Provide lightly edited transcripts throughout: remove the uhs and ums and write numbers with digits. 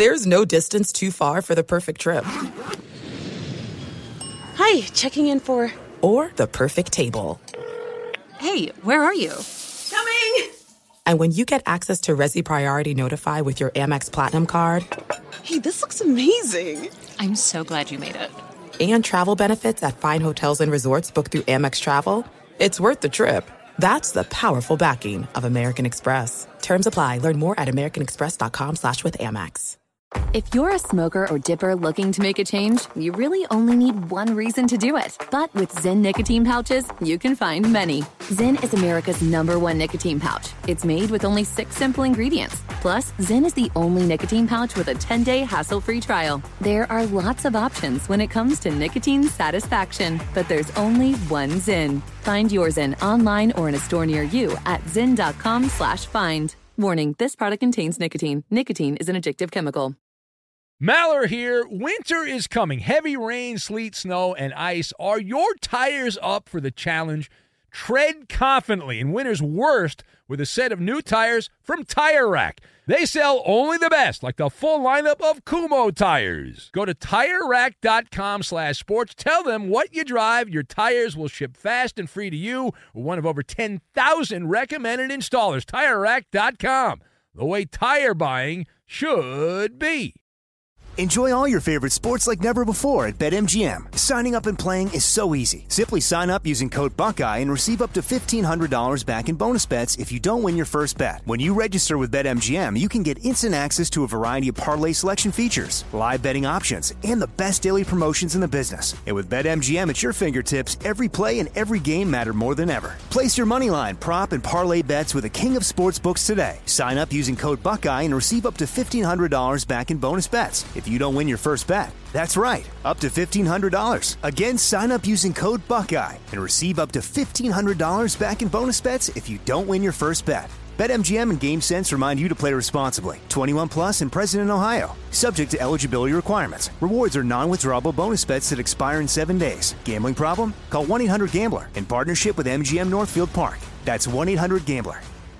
There's no distance too far for the perfect trip. Hi, checking in for... Or the perfect table. Hey, where are you? Coming! And when you get access to Resi Priority Notify with your Amex Platinum card... Hey, this looks amazing. I'm so glad you made it. And travel benefits at fine hotels and resorts booked through Amex Travel, it's worth the trip. That's the powerful backing of American Express. Terms apply. Learn more at americanexpress.com/withAmex. If you're a smoker or dipper looking to make a change, you really only need one reason to do it. But with Zyn nicotine pouches, you can find many. Zyn is America's #1 nicotine pouch. It's made with only 6 simple ingredients. Plus, Zyn is the only nicotine pouch with a 10-day hassle-free trial. There are lots of options when it comes to nicotine satisfaction, but there's only one Zyn. Find your Zyn online or in a store near you at zyn.com/find. Warning, this product contains nicotine. Nicotine is an addictive chemical. Maller here. Winter is coming. Heavy rain, sleet, snow, and ice. Are your tires up for the challenge? Tread confidently in winter's worst with a set of new tires from Tire Rack. They sell only the best, like the full lineup of Kumho tires. Go to TireRack.com/sports. Tell them what you drive. Your tires will ship fast and free to you. One of over 10,000 recommended installers. TireRack.com. The way tire buying should be. Enjoy all your favorite sports like never before at BetMGM. Signing up and playing is so easy. Simply sign up using code Buckeye and receive up to $1,500 back in bonus bets if you don't win your first bet. When you register with BetMGM, you can get instant access to a variety of parlay selection features, live betting options, and the best daily promotions in the business. And with BetMGM at your fingertips, every play and every game matter more than ever. Place your moneyline, prop, and parlay bets with the king of sportsbooks today. Sign up using code Buckeye and receive up to $1,500 back in bonus bets if you don't win your first bet. That's right, up to $1,500. Again, sign up using code Buckeye and receive up to $1,500 back in bonus bets if you don't win your first bet. BetMGM and GameSense remind you to play responsibly. 21 plus and present in Ohio. Subject to eligibility requirements. Rewards are non-withdrawable bonus bets that expire in 7 days. Gambling problem? Call 1-800-GAMBLER in partnership with MGM Northfield Park. That's 1-800-GAMBLER.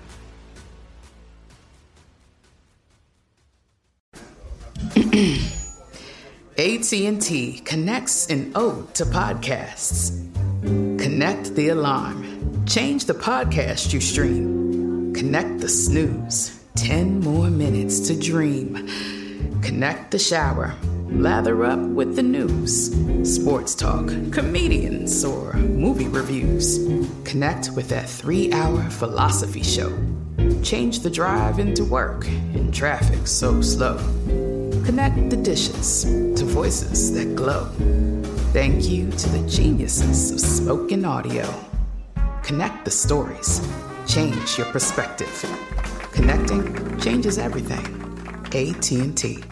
AT&T connects an ode to podcasts. Connect the alarm. Change the podcast you stream. Connect the snooze. 10 more minutes to dream. Connect the shower. Lather up with the news. Sports talk, comedians, or movie reviews. Connect with that 3-hour philosophy show. Change the drive into work in traffic so slow. Connect the dishes to voices that glow. Thank you to the geniuses of spoken audio. Connect the stories. Change your perspective. Connecting changes everything. AT&T.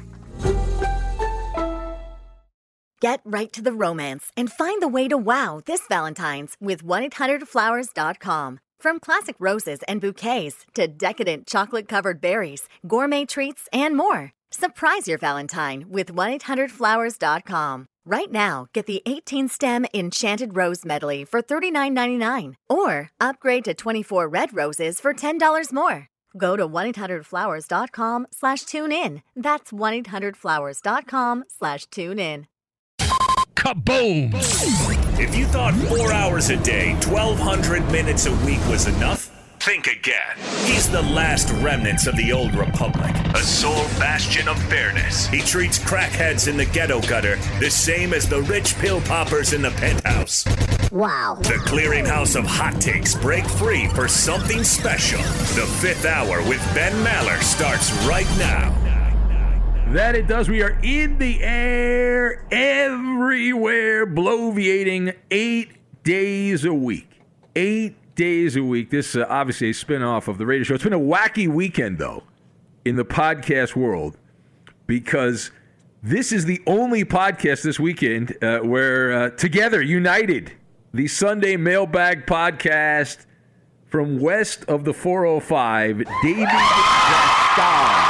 Get right to the romance and find the way to wow this Valentine's with 1-800-Flowers.com. From classic roses and bouquets to decadent chocolate-covered berries, gourmet treats, and more. Surprise your Valentine with 1-800-Flowers.com. Right now, get the 18-stem Enchanted Rose Medley for $39.99. Or upgrade to 24 red roses for $10 more. Go to 1-800-Flowers.com/tune-in. That's 1-800-Flowers.com/tune-in. Kaboom! If you thought 4 hours a day, 1,200 minutes a week was enough, think again. He's the last remnants of the old republic, a sole bastion of fairness. He treats crackheads in the ghetto gutter the same as the rich pill poppers in the penthouse. Wow. The clearinghouse of hot takes break free for something special. The Fifth Hour with Ben Maller starts right now. That it does. We are in the air everywhere, bloviating 8 days a week. 8 days a week. This is obviously a spinoff of the radio show. It's been a wacky weekend, though, in the podcast world, because this is the only podcast this weekend where together, united, the Sunday Mailbag Podcast from west of the 405, David Zaston.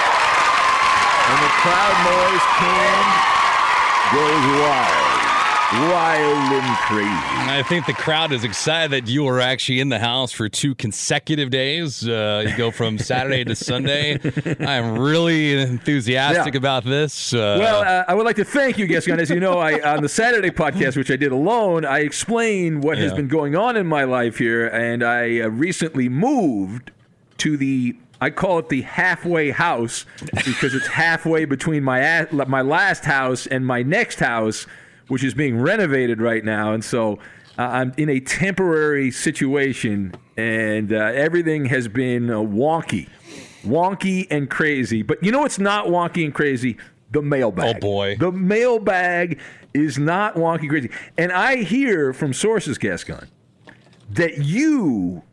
And the crowd noise can goes wild. wild and crazy. I think the crowd is excited that you are actually in the house for 2 consecutive days. You go from Saturday to Sunday. I'm really enthusiastic about this. I would like to thank you, Gascon. As you know, on the Saturday podcast, which I did alone, I explained what has been going on in my life here, and I recently moved to I call it the halfway house because it's halfway between my last house and my next house, which is being renovated right now. And so I'm in a temporary situation, and everything has been wonky and crazy. But you know what's not wonky and crazy? The mailbag. Oh, boy. The mailbag is not wonky and crazy. And I hear from sources, Gascon, that you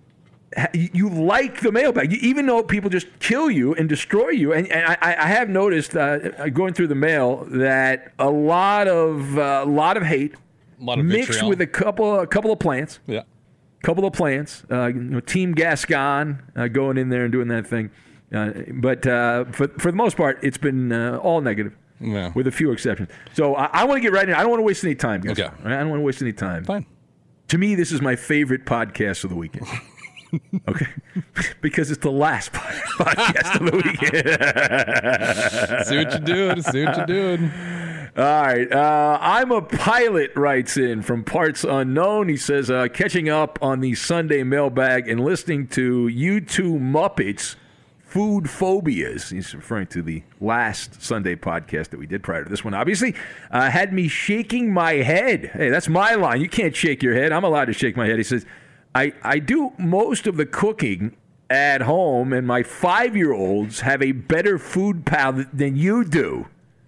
like the mailbag, even though people just kill you and destroy you. And I have noticed going through the mail that a lot of hate, mixed vitriol. with a couple of plants. Yeah, couple of plants. Team Gascon going in there and doing that thing. But for the most part, it's been all negative. Yeah. With a few exceptions. So I want to get right in. I don't want to waste any time, guys. Okay. I don't want to waste any time. Fine. To me, this is my favorite podcast of the weekend. Okay, because it's the last podcast of the weekend. See what you're doing. All right. I'm a pilot, writes in from Parts Unknown. He says, catching up on the Sunday mailbag and listening to you two Muppets, Food Phobias. He's referring to the last Sunday podcast that we did prior to this one, obviously. Had me shaking my head. Hey, that's my line. You can't shake your head. I'm allowed to shake my head. He says, I do most of the cooking at home, and my 5-year-olds have a better food palate than you do.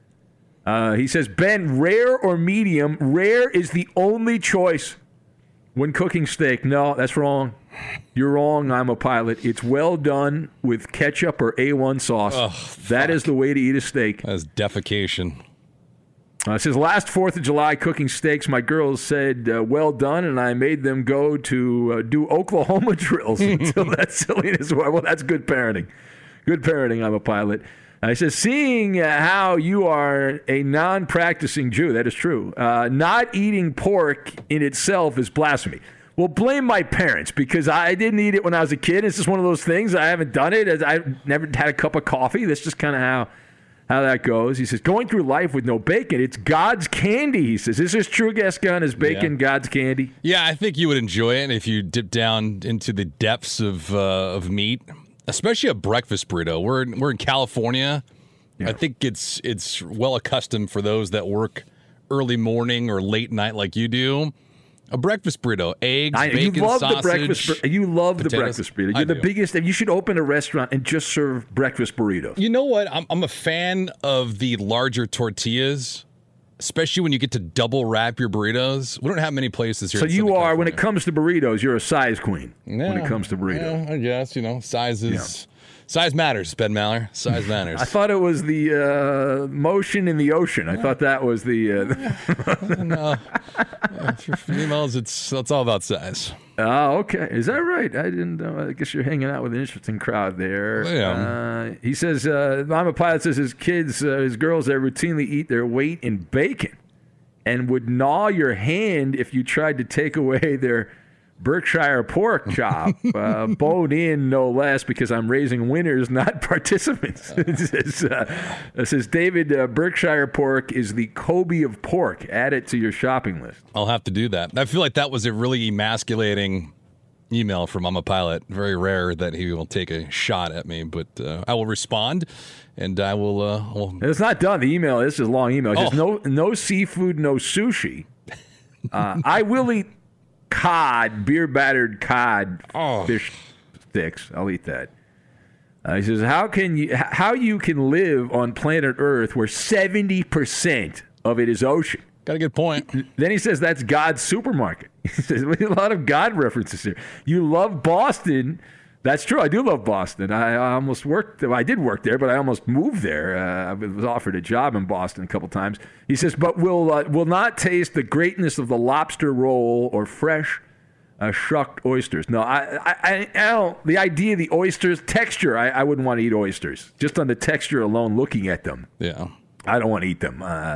He says, Ben, rare or medium? Rare is the only choice when cooking steak. No, that's wrong. You're wrong. I'm a pilot. It's well done with ketchup or A1 sauce. That is the way to eat a steak. That's defecation. It says, last 4th of July cooking steaks, my girls said, well done, and I made them go to do Oklahoma drills until that silliness. Well, that's good parenting. Good parenting, I'm a pilot. He says, seeing how you are a non-practicing Jew, that is true, not eating pork in itself is blasphemy. Well, blame my parents, because I didn't eat it when I was a kid. It's just one of those things. I haven't done it. I've never had a cup of coffee. That's just kind of how that goes. He says, going through life with no bacon, it's God's candy, he says. Is this true, Gascon? Is bacon God's candy? Yeah, I think you would enjoy it if you dip down into the depths of meat, especially a breakfast burrito. We're in California. Yeah. I think it's well accustomed for those that work early morning or late night like you do. A breakfast burrito, eggs, bacon, you love sausage, the breakfast. You love potatoes. The breakfast burrito. You're the biggest. You should open a restaurant and just serve breakfast burritos. You know what? I'm a fan of the larger tortillas, especially when you get to double wrap your burritos. We don't have many places here. So you are, California. when it comes to burritos, you're a size queen. Yeah, when it comes to burritos, yeah, I guess size matters, Ben Maller. Size matters. I thought it was the motion in the ocean. I thought that was the. No, for females, it's all about size. Oh, okay. Is that right? I didn't know. I guess you're hanging out with an interesting crowd there. Yeah. He says, I'm a pilot, says his kids, his girls, they routinely eat their weight in bacon and would gnaw your hand if you tried to take away their Berkshire pork chop, bone in no less, because I'm raising winners, not participants. It says, David, Berkshire pork is the Kobe of pork. Add it to your shopping list. I'll have to do that. I feel like that was a really emasculating email from I'm a Pilot. Very rare that he will take a shot at me, but I will respond, and I will... It's not done. The email, this is a long email. It says, no seafood, no sushi. I will eat cod, beer-battered cod fish sticks. I'll eat that. He says, how you can live on planet Earth where 70% of it is ocean? Got a good point. Then he says that's God's supermarket. He says a lot of God references here. You love Boston. That's true. I do love Boston. I almost worked. I did work there, but I almost moved there. I was offered a job in Boston a couple times. He says, but will not taste the greatness of the lobster roll or fresh shucked oysters. No, I don't. The idea of the oysters texture, I wouldn't want to eat oysters just on the texture alone. Looking at them, yeah, I don't want to eat them.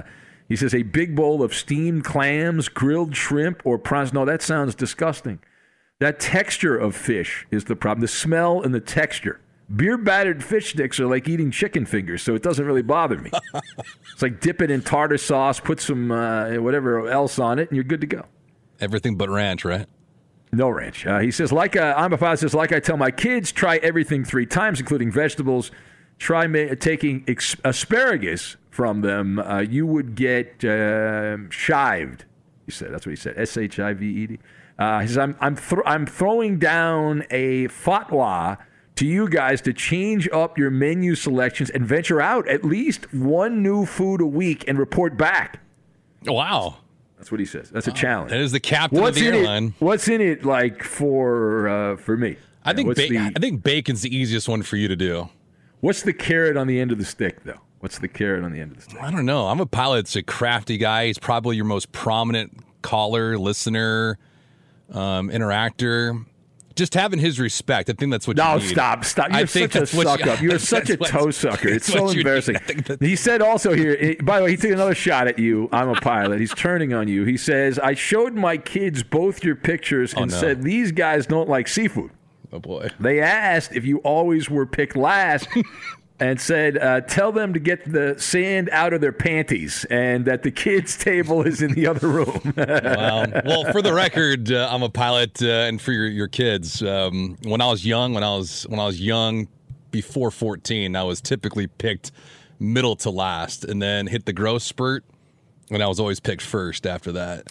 He says a big bowl of steamed clams, grilled shrimp, or prawns. No, that sounds disgusting. That texture of fish is the problem. The smell and the texture. Beer-battered fish sticks are like eating chicken fingers, so it doesn't really bother me. It's like dip it in tartar sauce, put some whatever else on it, and you're good to go. Everything but ranch, right? No ranch. He says, like I tell my kids, try everything 3 times, including vegetables. Try taking asparagus from them. You would get shived. He said, that's what he said. SHIVED. He says, I'm throwing down a fatwa to you guys to change up your menu selections and venture out at least one new food a week and report back. Wow. That's what he says. That's a challenge. That is the captain of the airline. What's in it like for me? I think bacon's the easiest one for you to do. What's the carrot on the end of the stick, though? What's the carrot on the end of the stick? I don't know. I'm a pilot that's a crafty guy. He's probably your most prominent caller, listener, interactor. Just having his respect. I think that's what you need. No, stop. You're such a suck-up. You're such a toe sucker. It's so embarrassing. He said also here, by the way, he took another shot at you. I'm a pilot. He's turning on you. He says, I showed my kids both your pictures and said, these guys don't like seafood. Oh, boy. They asked if you always were picked last and said, tell them to get the sand out of their panties and that the kids' table is in the other room. Wow. Well, for the record, I'm a pilot, and for your kids, when I was young, before 14, I was typically picked middle to last and then hit the growth spurt, and I was always picked first after that.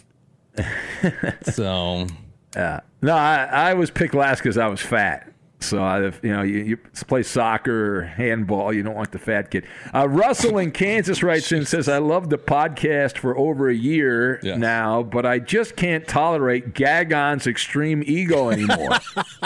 So... No, I was picked last because I was fat. So, you play soccer or handball, you don't want the fat kid. Russell in Kansas writes in and says, I love the podcast for over a year now, but I just can't tolerate Gagon's extreme ego anymore.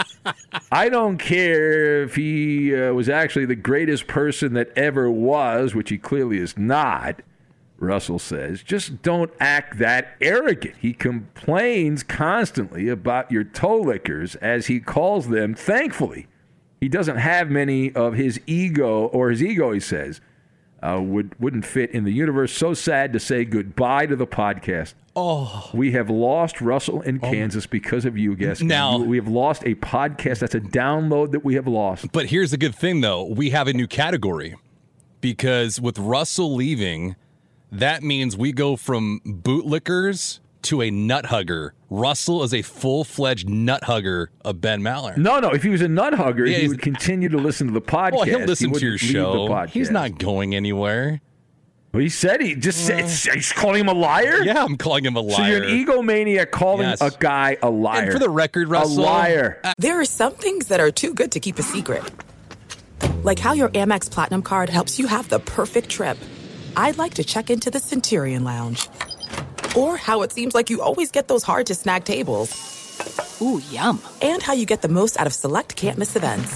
I don't care if he was actually the greatest person that ever was, which he clearly is not. Russell says, just don't act that arrogant. He complains constantly about your toe lickers, as he calls them. Thankfully, he doesn't have many of his ego, he says, wouldn't fit in the universe. So sad to say goodbye to the podcast. Oh, we have lost Russell in Kansas because of you, Gaskin. Now, we have lost a podcast. That's a download that we have lost. But here's the good thing, though. We have a new category because with Russell leaving... That means we go from bootlickers to a nut hugger. Russell is a full-fledged nut hugger of Ben Maller. No. If he was a nut hugger, he would continue to listen to the podcast. Well, he'll listen to your show. He's not going anywhere. Well, he said he's calling him a liar? Yeah, I'm calling him a liar. So you're an egomaniac calling a guy a liar. And for the record, Russell... A liar. There are some things that are too good to keep a secret. Like how your Amex Platinum card helps you have the perfect trip. I'd like to check into the Centurion Lounge. Or how it seems like you always get those hard-to-snag tables. Ooh, yum. And how you get the most out of select can't-miss events.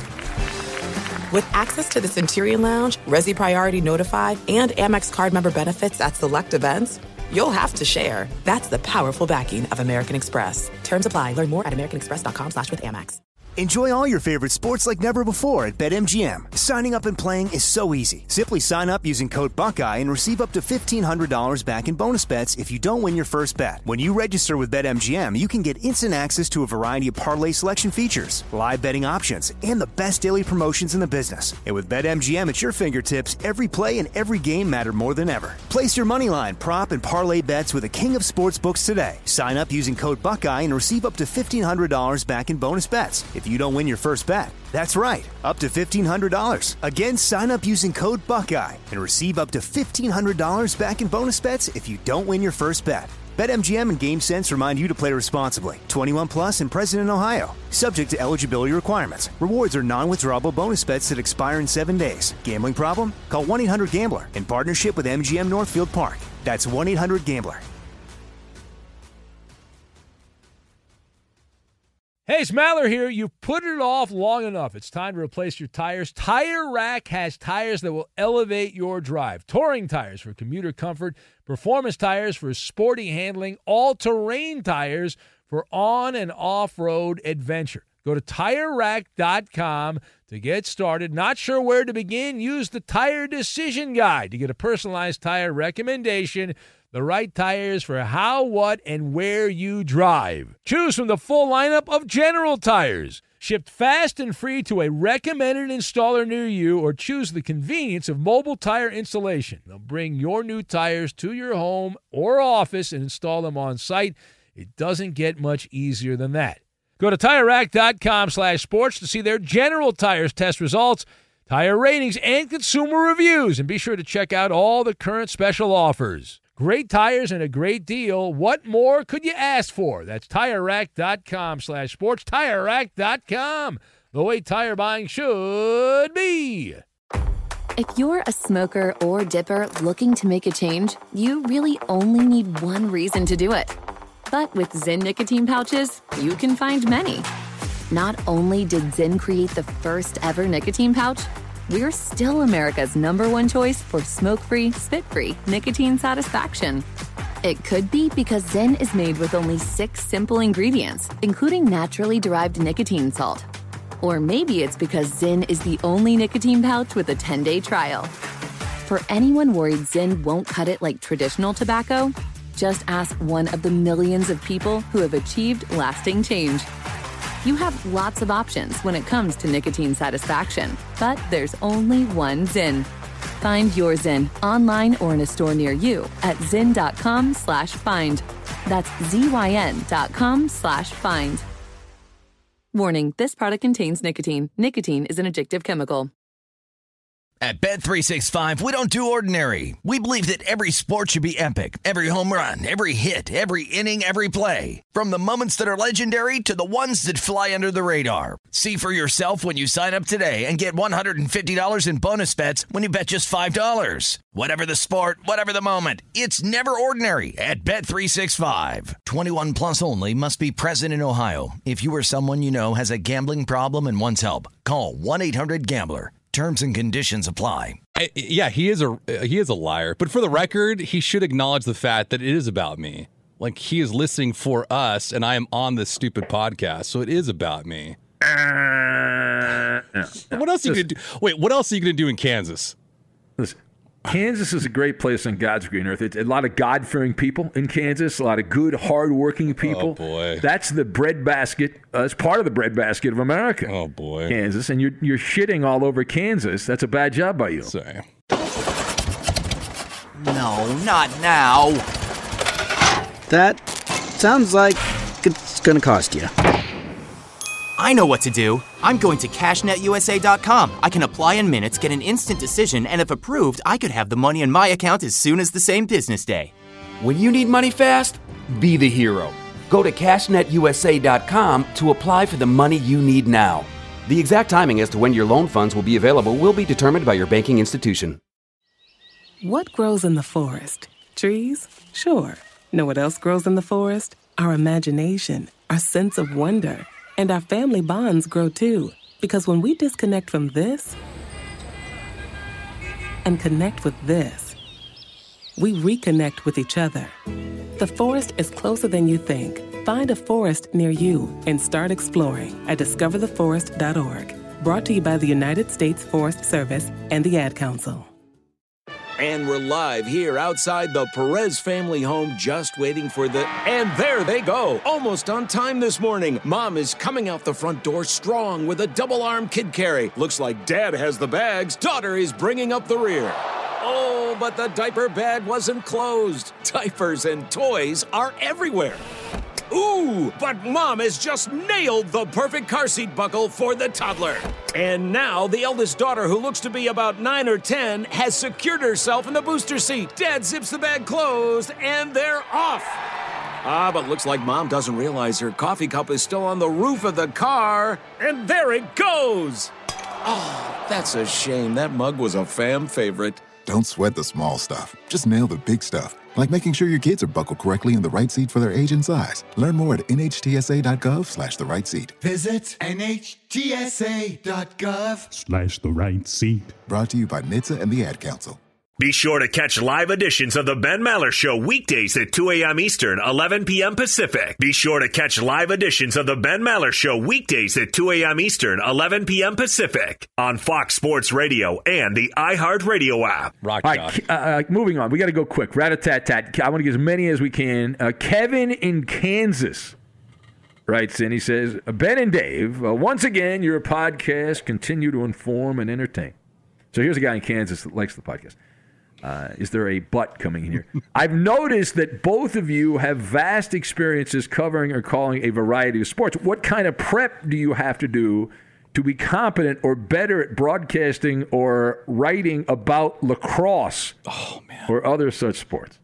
With access to the Centurion Lounge, Resi Priority Notified, and Amex card member benefits at select events, you'll have to share. That's the powerful backing of American Express. Terms apply. Learn more at americanexpress.com/withAmex. Enjoy all your favorite sports like never before at BetMGM. Signing up and playing is so easy. Simply sign up using code Buckeye and receive up to $1,500 back in bonus bets if you don't win your first bet. When you register with BetMGM, you can get instant access to a variety of parlay selection features, live betting options, and the best daily promotions in the business. And with BetMGM at your fingertips, every play and every game matter more than ever. Place your moneyline, prop, and parlay bets with the king of sportsbooks today. Sign up using code Buckeye and receive up to $1,500 back in bonus bets if you don't win your first bet. That's right, up to $1,500. Again, sign up using code Buckeye and receive up to $1,500 back in bonus bets if you don't win your first bet. BetMGM and GameSense remind you to play responsibly. 21 plus and present in Ohio. Subject to eligibility requirements. Rewards are non-withdrawable bonus bets that expire in 7 days. Gambling problem? Call 1-800-GAMBLER in partnership with MGM Northfield Park. That's 1-800-GAMBLER. Hey, it's Maller here. You've put it off long enough. It's time to replace your tires. Tire Rack has tires that will elevate your drive. Touring tires for commuter comfort, performance tires for sporty handling, all-terrain tires for on- and off-road adventure. Go to TireRack.com to get started. Not sure where to begin? Use the Tire Decision Guide to get a personalized tire recommendation The right tires for how, what, and where you drive. Choose from the full lineup of General Tires. Shipped fast and free to a recommended installer near you, or choose the convenience of mobile tire installation. They'll bring your new tires to your home or office and install them on site. It doesn't get much easier than that. Go to TireRack.com/sports to see their General Tires test results, tire ratings, and consumer reviews. And be sure to check out all the current special offers. Great tires and a great deal. What more could you ask for? That's TireRack.com/sports. TireRack.com, the way tire buying should be. If you're a smoker or dipper looking to make a change, you really only need one reason to do it. But with Zyn nicotine pouches, you can find many. Not only did Zyn create the first ever nicotine pouch, we're still America's #1 choice for smoke-free, spit-free nicotine satisfaction. It could be because Zyn is made with only 6 simple ingredients, including naturally derived nicotine salt. Or maybe it's because Zyn is the only nicotine pouch with a 10-day trial. For anyone worried Zyn won't cut it like traditional tobacco, just ask one of the millions of people who have achieved lasting change. You have lots of options when it comes to nicotine satisfaction, but there's only one Zyn. Find your Zyn online or in a store near you at zyn.com/find. That's ZYN.com/find. Warning, this product contains nicotine. Nicotine is an addictive chemical. At Bet365, we don't do ordinary. We believe that every sport should be epic. Every home run, every hit, every inning, every play. From the moments that are legendary to the ones that fly under the radar. See for yourself when you sign up today and get $150 in bonus bets when you bet just $5. Whatever the sport, whatever the moment, it's never ordinary at Bet365. 21 plus only. Must be present in Ohio. If you or someone you know has a gambling problem and wants help, call 1-800-GAMBLER. Terms and conditions apply. Yeah, he is a liar. But for the record, he should acknowledge the fact that it is about me. Like, he is listening for us, and I am on this stupid podcast, so it is about me. What else are you gonna do? Wait, what else are you gonna do in Kansas? Listen, Kansas is a great place on God's green earth. It's a lot of God-fearing people in Kansas, a lot of good, hard-working people. Oh, boy. That's the breadbasket. That's part of the breadbasket of America. Oh, boy. Kansas, and you're shitting all over Kansas. That's a bad job by you. Sorry. No, not now. That sounds like it's going to cost you. I know what to do. I'm going to CashNetUSA.com. I can apply in minutes, get an instant decision, and if approved, I could have the money in my account as soon as the same business day. When you need money fast, be the hero. Go to CashNetUSA.com to apply for the money you need now. The exact timing as to when your loan funds will be available will be determined by your banking institution. What grows in the forest? Trees? Sure. Know what else grows in the forest? Our imagination, our sense of wonder. And our family bonds grow too, because when we disconnect from this and connect with this, we reconnect with each other. The forest is closer than you think. Find a forest near you and start exploring at discovertheforest.org. Brought to you by the United States Forest Service and the Ad Council. And we're live here outside the Perez family home, just waiting for the... And there they go! Almost on time this morning. Mom is coming out the front door strong with a double-arm kid carry. Looks like Dad has the bags. Daughter is bringing up the rear. Oh, but the diaper bag wasn't closed. Diapers and toys are everywhere. Ooh, but Mom has just nailed the perfect car seat buckle for the toddler. And now the eldest daughter, who looks to be about 9 or 10, has secured herself in the booster seat. Dad zips the bag closed, and they're off. But looks like Mom doesn't realize her coffee cup is still on the roof of the car. And there it goes. Oh, that's a shame. That mug was a fam favorite. Don't sweat the small stuff. Just nail the big stuff. Like making sure your kids are buckled correctly in the right seat for their age and size. Learn more at nhtsa.gov/the right seat. Visit nhtsa.gov/the right seat. Brought to you by NHTSA and the Ad Council. Be sure to catch live editions of the Ben Maller Show weekdays at 2 a.m. Eastern, 11 p.m. Pacific. Be sure to catch live editions of the Ben Maller Show weekdays at 2 a.m. Eastern, 11 p.m. Pacific on Fox Sports Radio and the iHeartRadio app. All right, moving on. We got to go quick. Rat-a-tat-tat. I want to get as many as we can. Kevin in Kansas writes in. He says, Ben and Dave, once again, your podcast continue to inform and entertain. So here's a guy in Kansas that likes the podcast. Is there a but coming in here? I've noticed that both of you have vast experiences covering or calling a variety of sports. What kind of prep do you have to do to be competent or better at broadcasting or writing about lacrosse or other such sports?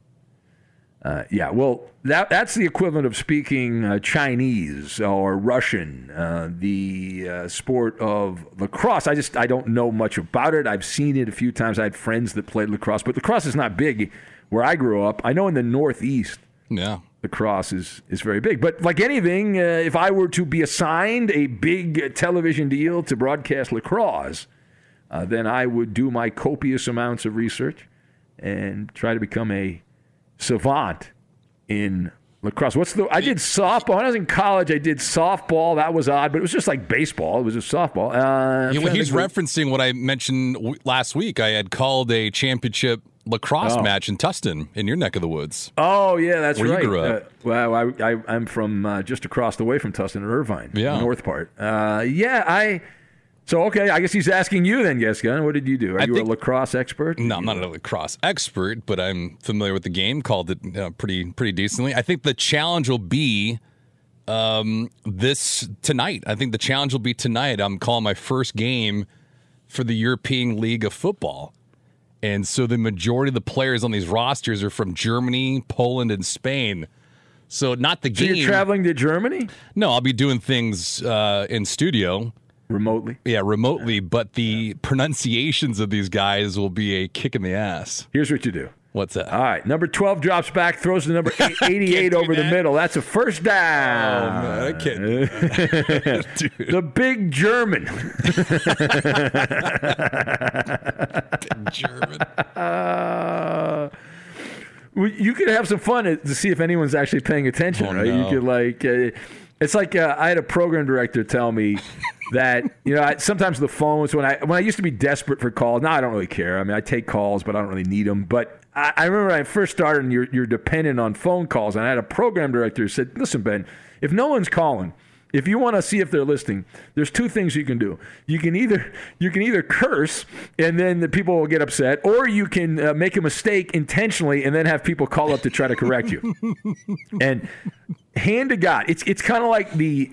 That's the equivalent of speaking Chinese or Russian, the sport of lacrosse. I don't know much about it. I've seen it a few times. I had friends that played lacrosse, but lacrosse is not big where I grew up. I know in the Northeast, lacrosse is very big. But like anything, if I were to be assigned a big television deal to broadcast lacrosse, then I would do my copious amounts of research and try to become a savant in lacrosse. I did softball. When I was in college, I did softball. That was odd, but it was just like baseball. It was just softball. He's referencing what I mentioned last week. I had called a championship lacrosse match in Tustin, in your neck of the woods. Oh, yeah, that's where right. You grew up. I'm from just across the way from Tustin in Irvine, the north part. So, okay, I guess he's asking you then, Gascon. What did you do? Are you a lacrosse expert? No, I'm not a lacrosse expert, but I'm familiar with the game, called it pretty decently. I think the challenge will be tonight. I think the challenge will be tonight. I'm calling my first game for the European League of Football. And so the majority of the players on these rosters are from Germany, Poland, and Spain. So not the game. So you're traveling to Germany? No, I'll be doing things in studio. Remotely? Yeah, remotely, but the pronunciations of these guys will be a kick in the ass. Here's what you do. What's that? All right, number 12 drops back, throws the number 88 over the middle. That's a first down. Oh, man, I can't do that. The big German. Big German. You could have some fun to see if anyone's actually paying attention, right? No. You could it's like I had a program director tell me that sometimes the phones when I used to be desperate for calls. Now I don't really care. I mean, I take calls, but I don't really need them. But I remember when I first started, and you're dependent on phone calls. And I had a program director who said, "Listen, Ben, if no one's calling, if you want to see if they're listening, there's two things you can do. You can either curse and then the people will get upset, or you can make a mistake intentionally and then have people call up to try to correct you." And hand to God, it's kind of like the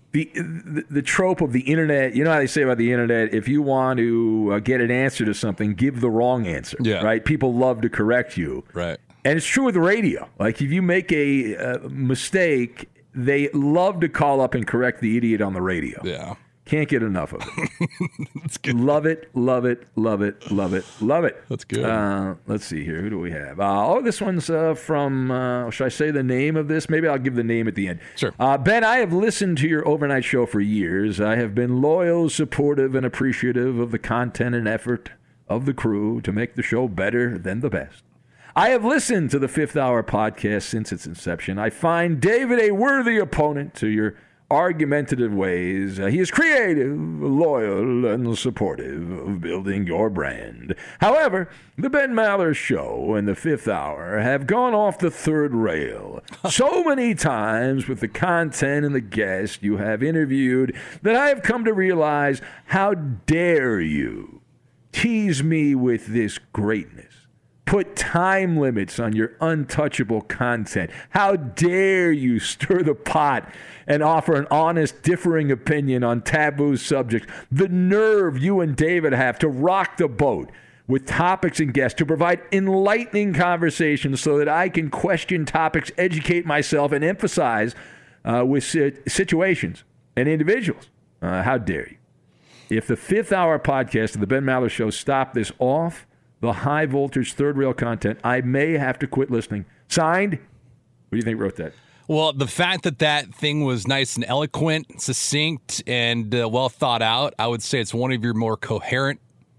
trope of the internet. You know how they say about the internet, if you want to get an answer to something, give the wrong answer. Yeah. Right? People love to correct you. Right. And it's true with the radio. Like if you make a mistake, they love to call up and correct the idiot on the radio. Yeah. Can't get enough of it. That's good. Love it, love it, love it, love it, love it. That's good. Let's see here. Who do we have? This one's from, should I say the name of this? Maybe I'll give the name at the end. Sure. Ben, I have listened to your overnight show for years. I have been loyal, supportive, and appreciative of the content and effort of the crew to make the show better than the best. I have listened to the Fifth Hour podcast since its inception. I find David a worthy opponent to your argumentative ways. He is creative, loyal, and supportive of building your brand. However, the Ben Maller Show and the Fifth Hour have gone off the third rail so many times with the content and the guests you have interviewed that I have come to realize, how dare you tease me with this greatness? Put time limits on your untouchable content. How dare you stir the pot and offer an honest, differing opinion on taboo subjects? The nerve you and David have to rock the boat with topics and guests, to provide enlightening conversations so that I can question topics, educate myself, and emphasize with situations and individuals. How dare you? If the Fifth Hour podcast of the Ben Maller Show stop this off the high voltage third rail content, I may have to quit listening. Signed, what do you think wrote that? Well, the fact that thing was nice and eloquent, succinct, and well thought out, I would say it's one of your more coherent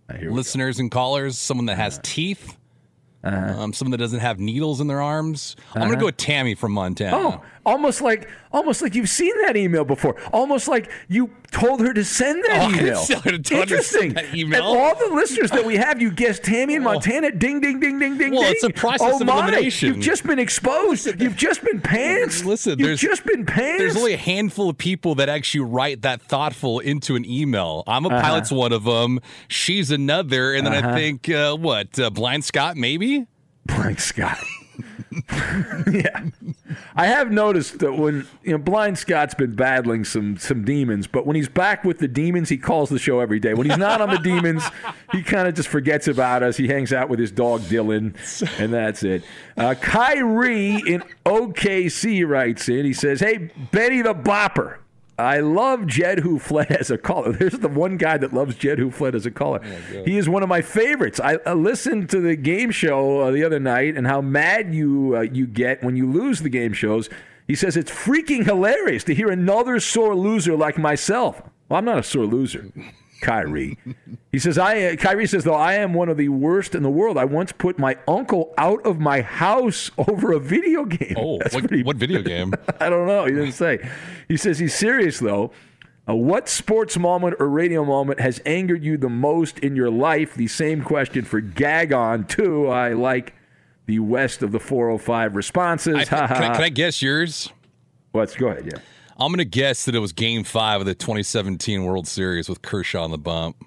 listeners and callers, someone that has teeth. Someone that doesn't have needles in their arms. I'm going to go with Tammy from Montana. Oh, almost like you've seen that email before. Almost like you told her to send that email. Interesting. And all the listeners that we have, you guessed Tammy in Montana. Ding, ding, ding, ding, ding, well, ding. It's a process of elimination. You've just been exposed. You've just been pantsed. Listen, you've just been pantsed. There's only a handful of people that actually write that thoughtful into an email. I'm a pilot's one of them. She's another. And then I think, Blind Scott, maybe? Blind Scott. Yeah. I have noticed that when Blind Scott's been battling some demons, but when he's back with the demons, he calls the show every day. When he's not on the demons, he kind of just forgets about us. He hangs out with his dog Dylan, and that's it. Kyrie in OKC writes in. He says, "Hey, Betty the Bopper. I love Jed Who Fled as a caller." There's the one guy that loves Jed Who Fled as a caller. He is one of my favorites. I listened to the game show the other night and how mad you get when you lose the game shows. He says it's freaking hilarious to hear another sore loser like myself. Well, I'm not a sore loser. Kyrie. He says, Kyrie says, though, I am one of the worst in the world. I once put my uncle out of my house over a video game. Oh, what video game? I don't know. He didn't say. He says he's serious, though. What sports moment or radio moment has angered you the most in your life? The same question for Gagon, too. I like the West of the 405 responses. Can I guess yours? Go ahead, yeah. I'm going to guess that it was Game 5 of the 2017 World Series with Kershaw on the bump.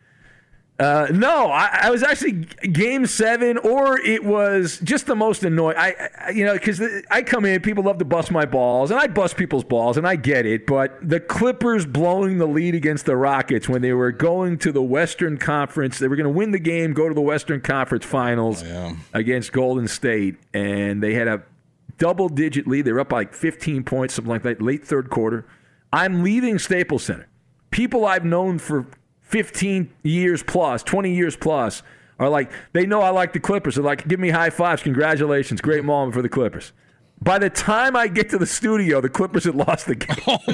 No, I was actually Game 7, or it was just the most annoying. Because I come in, people love to bust my balls, and I bust people's balls, and I get it. But the Clippers blowing the lead against the Rockets when they were going to the Western Conference, they were going to win the game, go to the Western Conference Finals against Golden State, and they had a double-digit lead. They were up by like 15 points, something like that, late third quarter. I'm leaving Staples Center. People I've known for 15 years plus, 20 years plus, are like, they know I like the Clippers. They're like, give me high fives. Congratulations. Great moment for the Clippers. By the time I get to the studio, the Clippers had lost the game. Oh,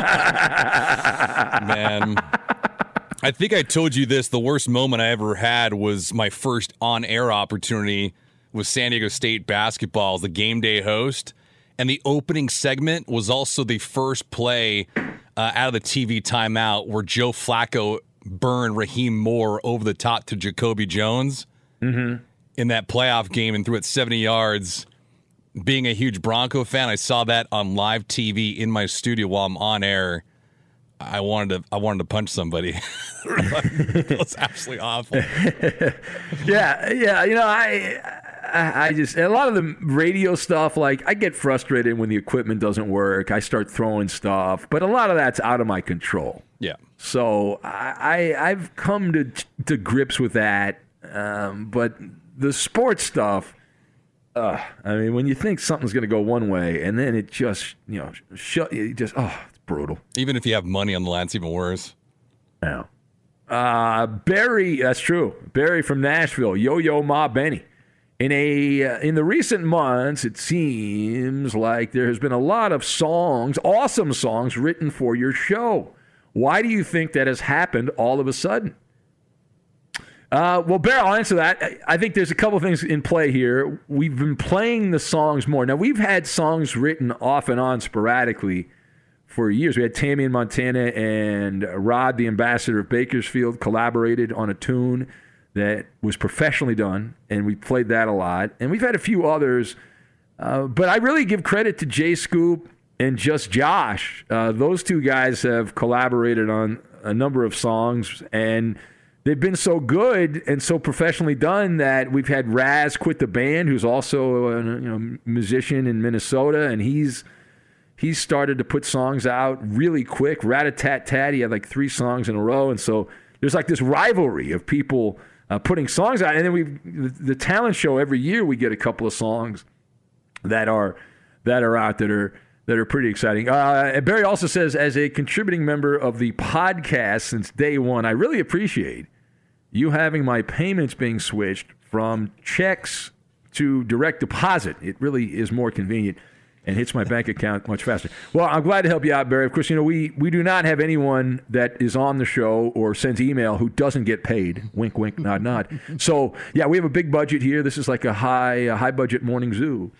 man. I think I told you this. The worst moment I ever had was my first on-air opportunity with San Diego State basketball as the game day host. And the opening segment was also the first play out of the TV timeout where Joe Flacco burned Raheem Moore over the top to Jacoby Jones in that playoff game and threw it 70 yards. Being a huge Bronco fan, I saw that on live TV in my studio while I'm on air. I wanted to punch somebody. It was absolutely awful. Yeah. I just, a lot of the radio stuff, like, I get frustrated when the equipment doesn't work. I start throwing stuff, but a lot of that's out of my control. Yeah. So I've come to grips with that. But the sports stuff, I mean, when you think something's going to go one way and then it just, it's brutal. Even if you have money on the line, it's even worse. Yeah. Barry, that's true. Barry from Nashville, Yo-Yo Ma Benny. In the recent months, it seems like there has been a lot of songs, awesome songs, written for your show. Why do you think that has happened all of a sudden? Well, Barry, I'll answer that. I think there's a couple things in play here. We've been playing the songs more. Now, we've had songs written off and on sporadically for years. We had Tammy in Montana and Rod, the ambassador of Bakersfield, collaborated on a tune that was professionally done, and we played that a lot. And we've had a few others, but I really give credit to Jay Scoop and Just Josh. Those two guys have collaborated on a number of songs, and they've been so good and so professionally done that we've had Raz quit the band, who's also a musician in Minnesota, and he's started to put songs out really quick. Rat-a-tat-tat, he had like 3 songs in a row, and so there's like this rivalry of people putting songs out. And then the talent show every year, we get a couple of songs that are out that are pretty exciting. And Barry also says, as a contributing member of the podcast since day one, I really appreciate you having my payments being switched from checks to direct deposit. It really is more convenient. and hits my bank account much faster. Well, I'm glad to help you out, Barry. Of course, we do not have anyone that is on the show or sends email who doesn't get paid. Wink, wink, nod, nod. So, yeah, we have a big budget here. This is like a high budget morning zoo.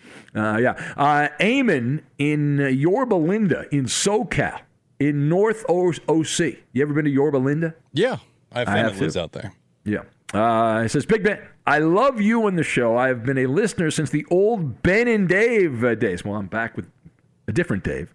Eamon in Yorba Linda in SoCal in North OC. You ever been to Yorba Linda? Yeah, I have family that lives out there. Yeah. It says, Big Ben, I love you and the show. I have been a listener since the old Ben and Dave days. Well, I'm back with a different Dave.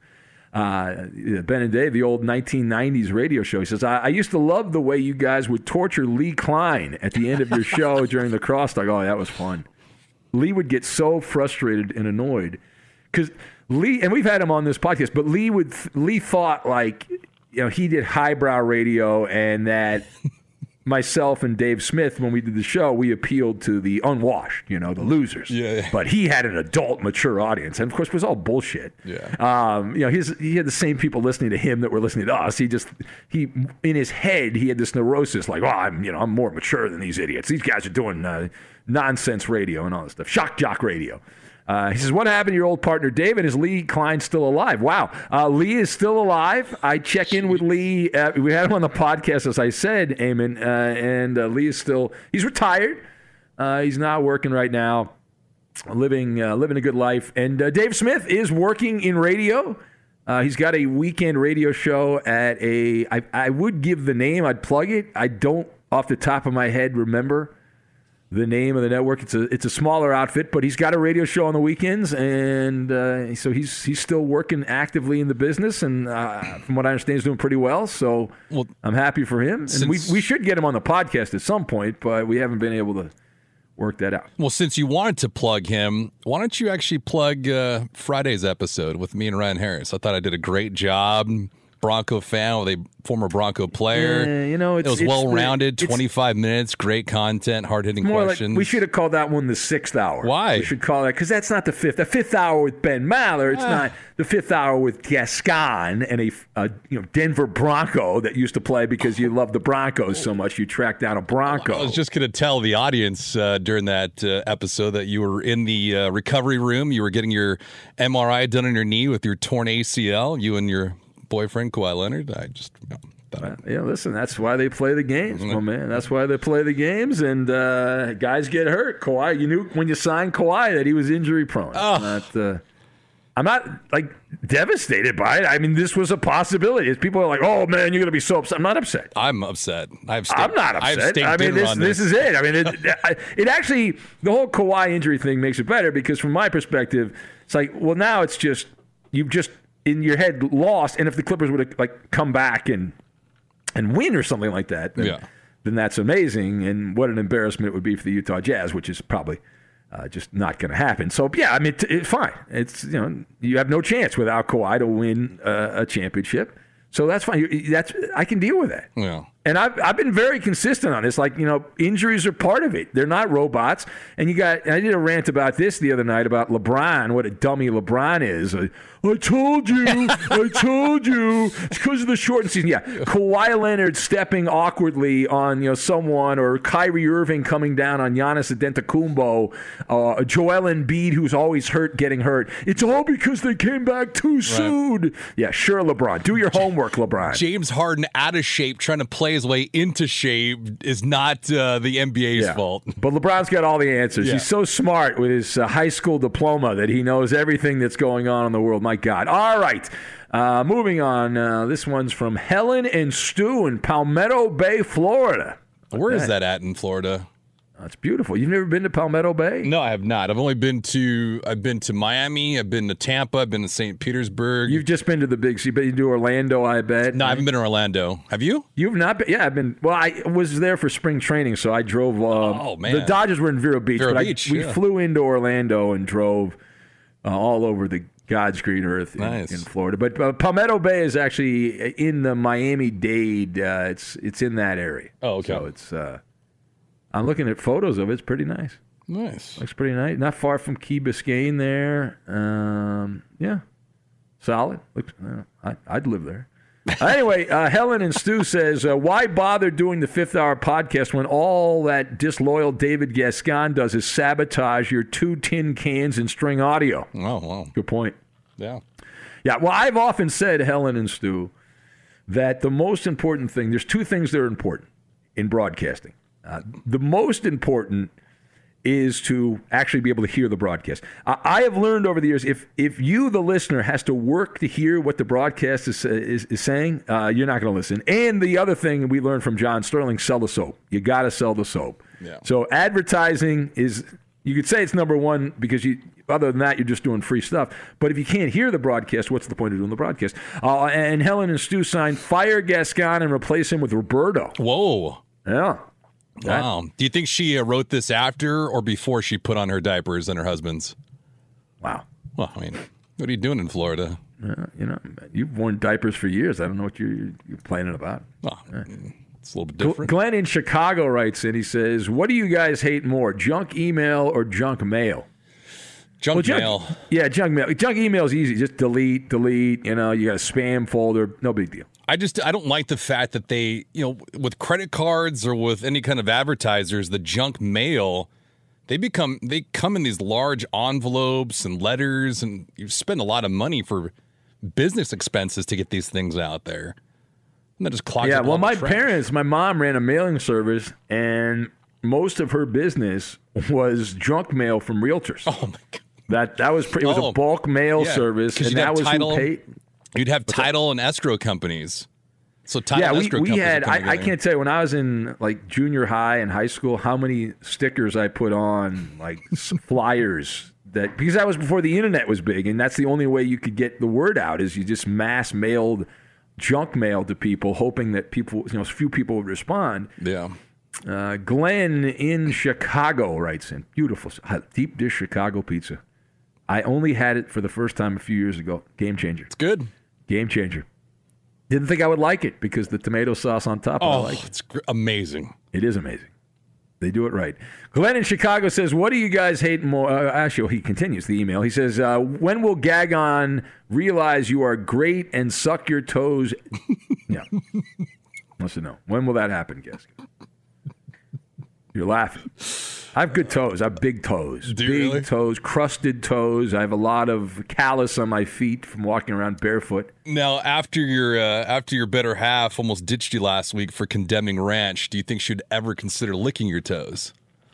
Ben and Dave, the old 1990s radio show. He says, I used to love the way you guys would torture Lee Klein at the end of your show during the crosstalk. Oh, that was fun. Lee would get so frustrated and annoyed because Lee, and we've had him on this podcast, but Lee thought like, he did highbrow radio and that myself and Dave Smith, when we did the show, we appealed to the unwashed, the losers. Yeah. But he had an adult, mature audience, and of course, it was all bullshit. Yeah. He had the same people listening to him that were listening to us. He in his head, he had this neurosis, like, I'm more mature than these idiots. These guys are doing nonsense radio and all this stuff, shock jock radio. He says, what happened to your old partner, Dave, and is Lee Klein still alive? Wow. Lee is still alive. I check in with Lee. We had him on the podcast, as I said, Eamon, and Lee is he's retired. He's not working right now, living a good life. And Dave Smith is working in radio. He's got a weekend radio show at I would give the name. I'd plug it. I don't, off the top of my head, remember the name of the network. It's a smaller outfit, but he's got a radio show on the weekends, and so he's still working actively in the business, and from what I understand, he's doing pretty well. So I'm happy for him. And we should get him on the podcast at some point, but we haven't been able to work that out. Well, since you wanted to plug him, why don't you actually plug Friday's episode with me and Ryan Harris? I thought I did a great job. Bronco fan with a former Bronco player. It was well-rounded, 25 minutes, great content, hard-hitting questions. Like, we should have called that one the sixth hour. Why? We should call that, because that's not the fifth. The fifth hour with Ben Maller, it's not the fifth hour with Gascon and a Denver Bronco that used to play because you love the Broncos so much you tracked down a Bronco. I was just going to tell the audience during that episode that you were in the recovery room. You were getting your MRI done on your knee with your torn ACL, you and your boyfriend Kawhi Leonard. I just listen, that's why they play the games, my man. That's why they play the games, and guys get hurt. Kawhi, you knew when you signed Kawhi that he was injury prone. I'm not devastated by it. I mean, this was a possibility. People are like, "Oh man, you're going to be so upset." I'm not upset. I'm upset. I'm not upset. I mean, this is it. I mean, it actually, the whole Kawhi injury thing makes it better because from my perspective, it's like, well, now it's just you've just in your head lost, and if the Clippers would have come back and win or something like that, then that's amazing. And what an embarrassment it would be for the Utah Jazz, which is probably just not going to happen. So yeah, I mean, it's fine. It's you have no chance without Kawhi to win a championship. So that's fine. I can deal with that. Yeah. And I've been very consistent on this. Like, injuries are part of it. They're not robots. And I did a rant about this the other night about LeBron, what a dummy LeBron is. I told you. It's because of the shortened season. Yeah, Kawhi Leonard stepping awkwardly on someone, or Kyrie Irving coming down on Giannis Antetokounmpo, Joel Embiid, who's always hurt, getting hurt. It's all because they came back too soon. Yeah, sure, LeBron. Do your homework, LeBron. James Harden out of shape, trying to play his way into shape is not the NBA's fault. But LeBron's got all the answers. He's so smart with his high school diploma that he knows everything that's going on in the world. My God. All right. Moving on. This one's from Helen and Stu in Palmetto Bay, Florida. Where is that at in Florida? It's beautiful. You've never been to Palmetto Bay? No, I have not. I've been to Miami. I've been to Tampa. I've been to St. Petersburg. You've just been to the big city, but you do Orlando, I bet. No, I haven't been to Orlando. Have you? You've not been? Yeah, I've been. Well, I was there for spring training, so I drove. Oh, man. The Dodgers were in Vero Beach. We flew into Orlando and drove all over the God's green earth in Florida. But Palmetto Bay is actually in the Miami-Dade. It's in that area. Oh, okay. So it's... I'm looking at photos of it. It's pretty nice. Nice. Looks pretty nice. Not far from Key Biscayne there. Yeah. Solid. Looks. I'd live there. Anyway, Helen and Stu says, why bother doing the Fifth Hour podcast when all that disloyal David Gascon does is sabotage your 2 tin cans and string audio? Oh, wow. Good point. Yeah. Yeah, well, I've often said, Helen and Stu, that the most important thing, there's two things that are important in broadcasting. The most important is to actually be able to hear the broadcast. I have learned over the years, if you, the listener, has to work to hear what the broadcast is saying, you're not going to listen. And the other thing we learned from John Sterling, sell the soap. You got to sell the soap. Yeah. So advertising is, you could say it's number one because other than that, you're just doing free stuff. But if you can't hear the broadcast, what's the point of doing the broadcast? And Helen and Stu signed, fire Gascon and replace him with Roberto. Whoa. Yeah. Wow. Do you think she wrote this after or before she put on her diapers and her husband's? Wow. Well, I mean, what are you doing in Florida? You've worn diapers for years. I don't know what you're complaining about. Well, it's a little bit different. Glenn in Chicago writes in, he says, what do you guys hate more, junk email or junk mail? Junk mail. Yeah, junk mail. Junk email is easy. Just delete. You got a spam folder. No big deal. I don't like the fact that they, with credit cards or with any kind of advertisers, the junk mail, they come in these large envelopes and letters, and you spend a lot of money for business expenses to get these things out there. And that just clogs up all the trash. My mom ran a mailing service, and most of her business was junk mail from realtors. Oh my God. It was a bulk mail service, and that was who paid. You'd have title and escrow companies. So title and escrow companies. I can't tell you, when I was in like junior high and high school, how many stickers I put on, like flyers, because that was before the internet was big, and that's the only way you could get the word out is you just mass mailed junk mail to people, hoping that few people would respond. Yeah. Glenn in Chicago writes in, beautiful deep dish Chicago pizza. I only had it for the first time a few years ago. Game changer. It's good. Game changer. Didn't think I would like it because the tomato sauce on top. I like it. It's amazing. It is amazing. They do it right. Glenn in Chicago says, what do you guys hate more? Actually, he continues the email. He says, when will Gagon realize you are great and suck your toes? Yeah. Wants to know. When will that happen, guess? You're laughing. I have good toes. I have big toes. Do you really? Toes, crusted toes. I have a lot of callus on my feet from walking around barefoot. Now, after your better half almost ditched you last week for condemning ranch, do you think she'd ever consider licking your toes?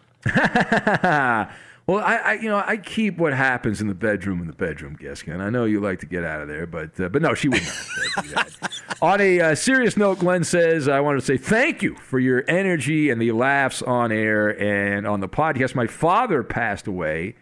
Well, I keep what happens in the bedroom, Geska, and I know you like to get out of there, but no, she would not do that. On a serious note, Glenn says, I wanted to say thank you for your energy and the laughs on air and on the podcast. My father passed away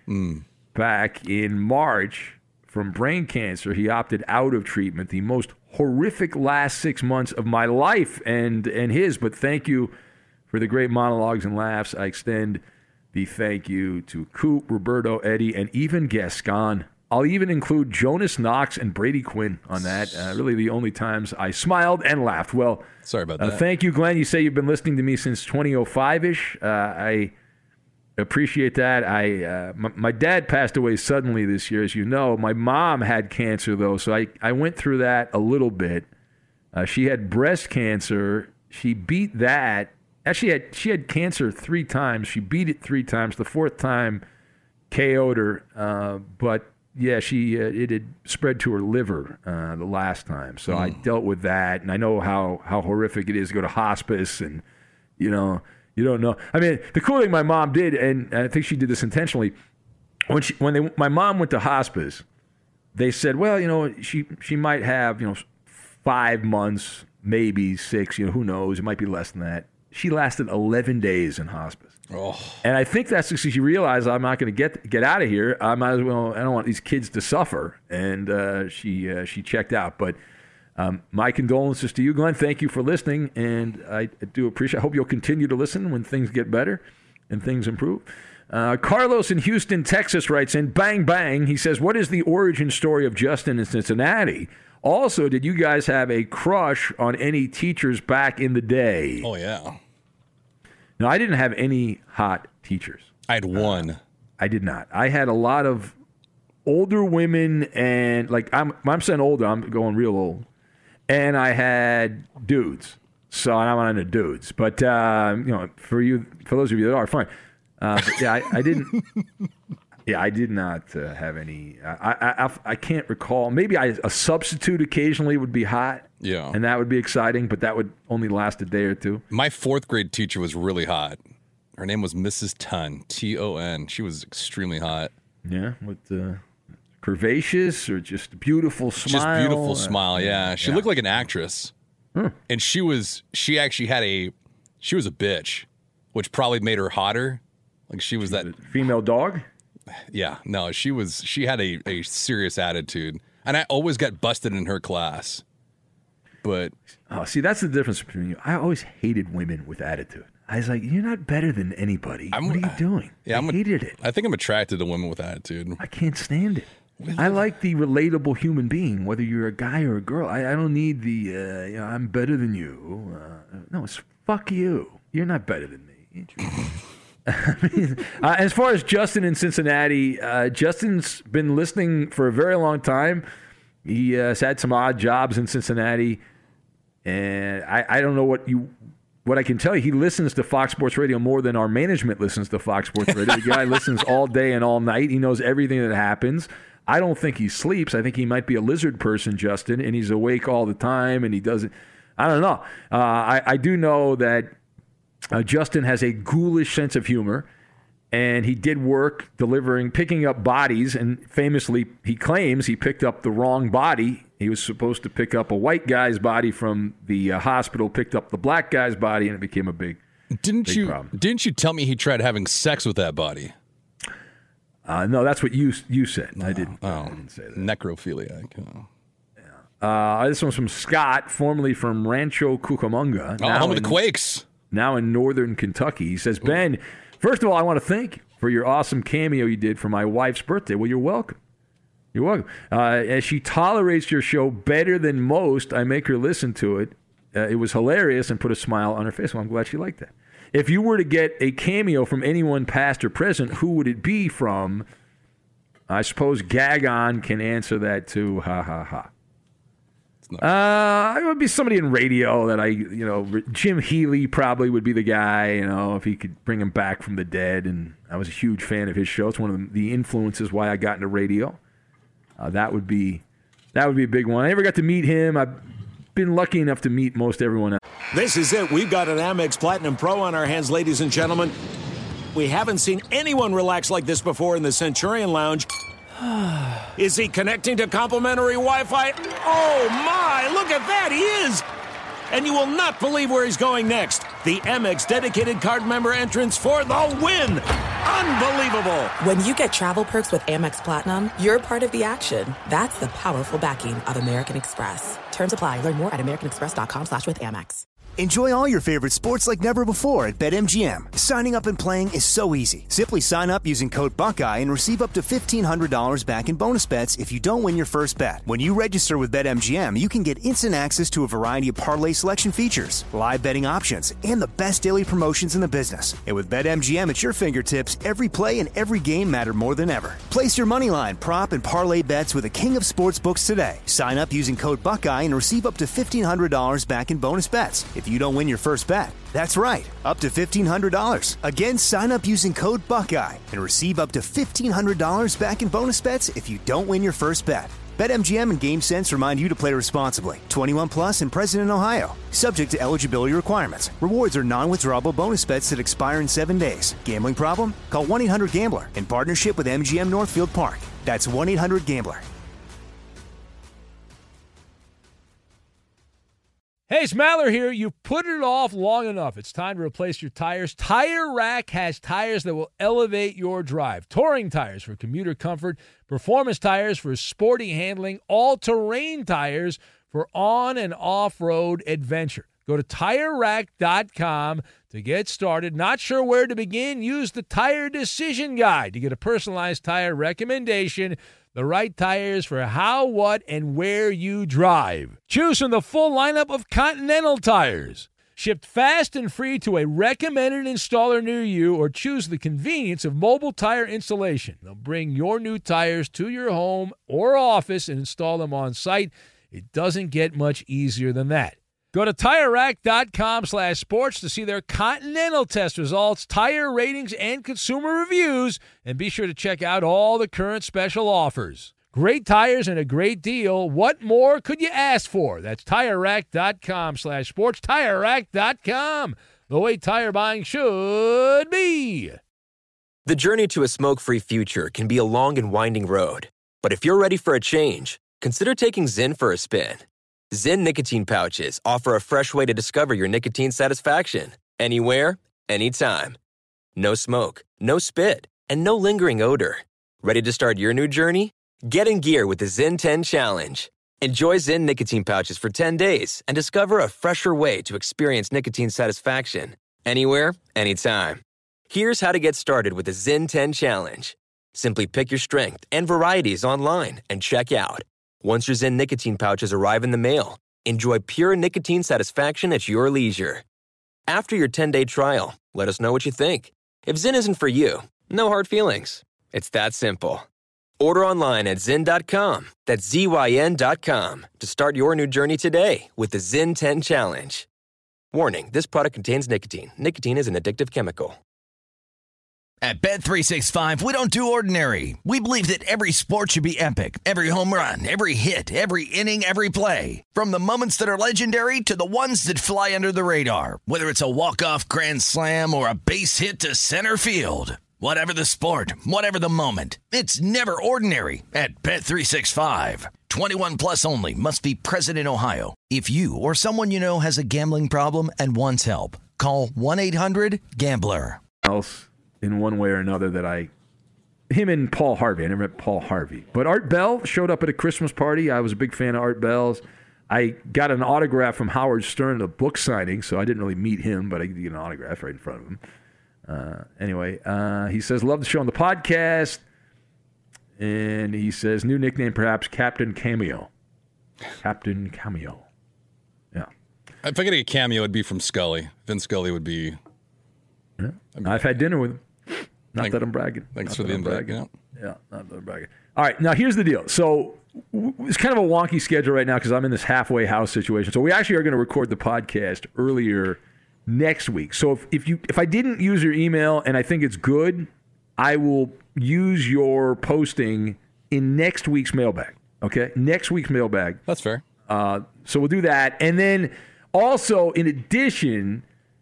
back in March from brain cancer. He opted out of treatment, the most horrific last 6 months of my life and his, but thank you for the great monologues and laughs. I extend the thank you to Coop, Roberto, Eddie, and even Gascon. I'll even include Jonas Knox and Brady Quinn on that. Really the only times I smiled and laughed. Well, sorry about that. Thank you, Glenn. You say you've been listening to me since 2005-ish. I appreciate that. My dad passed away suddenly this year, as you know. My mom had cancer, though, so I went through that a little bit. She had breast cancer. She beat that. Actually, she had cancer 3 times. She beat it 3 times. The 4th time KO'd her. But, yeah, it had spread to her liver the last time. So I dealt with that, and I know how horrific it is to go to hospice, and, you don't know. I mean, the cool thing my mom did, and I think she did this intentionally, when my mom went to hospice, they said, well, she might have, 5 months, maybe 6, who knows. It might be less than that. She lasted 11 days in hospice. Oh. And I think that's because she realized I'm not going to get out of here. I might as well. I don't want these kids to suffer. And she checked out. But my condolences to you, Glenn. Thank you for listening. And I do appreciate. I hope you'll continue to listen when things get better and things improve. Carlos in Houston, Texas writes in, bang, bang. He says, what is the origin story of Justin in Cincinnati? Also, did you guys have a crush on any teachers back in the day? Oh, yeah. No, I didn't have any hot teachers. I had one. I did not. I had a lot of older women, and I'm saying older, I'm going real old. And I had dudes. So I'm not into dudes. But, for those of you that are, fine. But yeah, I didn't. Yeah, I did not have any. I can't recall. Maybe a substitute occasionally would be hot. Yeah. And that would be exciting, but that would only last a day or two. My 4th grade teacher was really hot. Her name was Mrs. Ton, Ton. She was extremely hot. Yeah, with curvaceous or just a beautiful smile? Just beautiful smile, yeah. She looked like an actress. And she was a bitch, which probably made her hotter. Like she was that female dog? Yeah, no, she had a serious attitude. And I always got busted in her class. But see, that's the difference between you. I always hated women with attitude. I was like, you're not better than anybody. What are you doing? Yeah, I hated it. I think I'm attracted to women with attitude. I can't stand it. I like the relatable human being, whether you're a guy or a girl. I don't need the, I'm better than you. No, it's fuck you. You're not better than me. I mean, as far as Justin in Cincinnati, Justin's been listening for a very long time. He has had some odd jobs in Cincinnati, and I don't know what I can tell you. He listens to Fox Sports Radio more than our management listens to Fox Sports Radio. The guy listens all day and all night. He knows everything that happens. I don't think he sleeps. I think he might be a lizard person, Justin, and he's awake all the time, and he doesn't. I don't know. I do know that Justin has a ghoulish sense of humor, and he did work picking up bodies, and famously he claims he picked up the wrong body. He was supposed to pick up a white guy's body from the hospital, picked up the black guy's body, and it became a big problem. Didn't you tell me he tried having sex with that body? No, that's what you said. I didn't say that. Necrophiliac. This one's from Scott, formerly from Rancho Cucamonga. Home of the Quakes. Now in northern Kentucky. He says, Ben, first of all, I want to thank you for your awesome cameo you did for my wife's birthday. Well, you're welcome. You're welcome. As she tolerates your show better than most, I make her listen to it. It was hilarious and put a smile on her face. Well, I'm glad she liked that. If you were to get a cameo from anyone past or present, who would it be from? I suppose Gagon can answer that too. Ha, ha, ha. It would be somebody in radio that Jim Healy probably would be the guy, if he could bring him back from the dead. And I was a huge fan of his show. It's one of the influences why I got into radio. That would be a big one. I never got to meet him. I've been lucky enough to meet most everyone else. This is it. We've got an Amex Platinum Pro on our hands, ladies and gentlemen. We haven't seen anyone relax like this before in the Centurion Lounge. Is he connecting to complimentary Wi-Fi? Oh, my! Look at that! He is! And you will not believe where he's going next. The Amex dedicated card member entrance for the win! Unbelievable! When you get travel perks with Amex Platinum, you're part of the action. That's the powerful backing of American Express. Terms apply. Learn more at americanexpress.com/withAmex. Enjoy all your favorite sports like never before at BetMGM. Signing up and playing is so easy. Simply sign up using code Buckeye and receive up to $1,500 back in bonus bets if you don't win your first bet. When you register with BetMGM, you can get instant access to a variety of parlay selection features, live betting options, and the best daily promotions in the business. And with BetMGM at your fingertips, every play and every game matter more than ever. Place your moneyline, prop, and parlay bets with the king of sportsbooks today. Sign up using code Buckeye and receive up to $1,500 back in bonus bets if you don't win your first bet. That's right, up to $1,500. Again, sign up using code Buckeye and receive up to $1,500 back in bonus bets if you don't win your first bet. BetMGM and GameSense remind you to play responsibly. 21 plus and present in Ohio. Subject to eligibility requirements. Rewards are non-withdrawable bonus bets that expire in 7 days. Gambling problem? Call 1-800-GAMBLER in partnership with MGM Northfield Park. That's 1-800-GAMBLER. Hey, it's Maller here. You've put it off long enough. It's time to replace your tires. Tire Rack has tires that will elevate your drive. Touring tires for commuter comfort, performance tires for sporty handling, all-terrain tires for on- and off-road adventure. Go to TireRack.com to get started. Not sure where to begin? Use the Tire Decision Guide to get a personalized tire recommendation. The right tires for how, what, and where you drive. Choose from the full lineup of Continental tires. Shipped fast and free to a recommended installer near you, or choose the convenience of mobile tire installation. They'll bring your new tires to your home or office and install them on site. It doesn't get much easier than that. Go to TireRack.com/sports to see their Continental test results, tire ratings, and consumer reviews, and be sure to check out all the current special offers. Great tires and a great deal. What more could you ask for? That's TireRack.com/sports. TireRack.com, the way tire buying should be. The journey to a smoke-free future can be a long and winding road. But if you're ready for a change, consider taking Zyn for a spin. Zyn nicotine pouches offer a fresh way to discover your nicotine satisfaction. Anywhere, anytime. No smoke, no spit, and no lingering odor. Ready to start your new journey? Get in gear with the Zyn 10 Challenge. Enjoy Zyn nicotine pouches for 10 days and discover a fresher way to experience nicotine satisfaction. Anywhere, anytime. Here's how to get started with the Zyn 10 Challenge. Simply pick your strength and varieties online and check out. Once your Zyn nicotine pouches arrive in the mail, enjoy pure nicotine satisfaction at your leisure. After your 10-day trial, let us know what you think. If Zyn isn't for you, no hard feelings. It's that simple. Order online at Zyn.com, that's ZYN.com, to start your new journey today with the Zyn 10 Challenge. Warning, this product contains nicotine. Nicotine is an addictive chemical. At Bet365, we don't do ordinary. We believe that every sport should be epic. Every home run, every hit, every inning, every play. From the moments that are legendary to the ones that fly under the radar. Whether it's a walk-off grand slam or a base hit to center field. Whatever the sport, whatever the moment, it's never ordinary at Bet365. 21 plus only. Must be present in Ohio. If you or someone you know has a gambling problem and wants help, call 1-800-GAMBLER. Else in one way or another that him and Paul Harvey. I never met Paul Harvey. But Art Bell showed up at a Christmas party. I was a big fan of Art Bell's. I got an autograph from Howard Stern at a book signing, so I didn't really meet him, but I could get an autograph right in front of him. Anyway, he says, love the show on the podcast. And he says, new nickname perhaps, Captain Cameo. Captain Cameo. Yeah. If I could get a cameo, it'd be from Scully. Vince Scully would be... Yeah. I've had dinner with him. Not that I'm bragging. Thanks for the invite. Yeah, not that I'm bragging. All right, now here's the deal. So it's kind of a wonky schedule right now because I'm in this halfway house situation. So we actually are going to record the podcast earlier next week. So if I didn't use your email and I think it's good, I will use your posting in next week's mailbag. Okay? Next week's mailbag. That's fair. So we'll do that. And then also, in addition,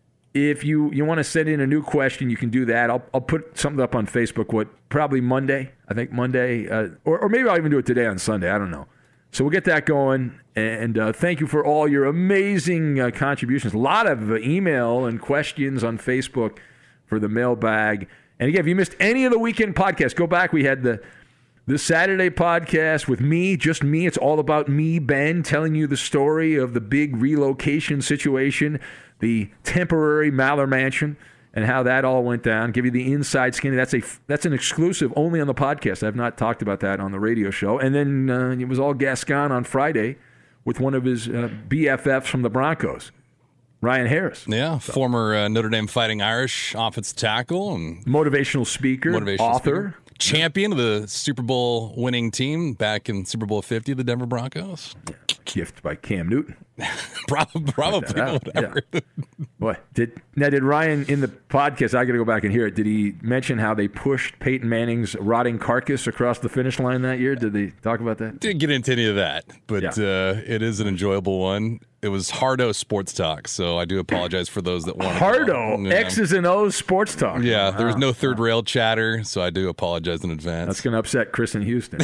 if you want to send in a new question, you can do that. I'll put something up on Facebook, probably Monday. I think Monday. Or maybe I'll even do it today on Sunday. I don't know. So we'll get that going. And thank you for all your amazing contributions. A lot of email and questions on Facebook for the mailbag. And again, if you missed any of the weekend podcasts, go back. We had the Saturday podcast with me, just me. It's all about me, Ben, telling you the story of the big relocation situation, the temporary Maller Mansion, and how that all went down. Give you the inside skinny. That's an exclusive only on the podcast. I've not talked about that on the radio show. And then it was all Gascon on Friday with one of his BFFs from the Broncos, Ryan Harris. Yeah, former Notre Dame Fighting Irish offensive tackle and motivational speaker, author. Champion of the Super Bowl winning team back in Super Bowl 50, the Denver Broncos. Yeah. Gift by Cam Newton. Probably, whatever. Yeah. What did Ryan in the podcast? I got to go back and hear it. Did he mention how they pushed Peyton Manning's rotting carcass across the finish line that year? Did they talk about that? Didn't get into any of that, but it is an enjoyable one. It was Hardo Sports Talk, so I do apologize for those that wanted Hardo, X's and O's Sports Talk. Yeah, there was no third rail chatter, so I do apologize in advance. That's going to upset Chris in Houston.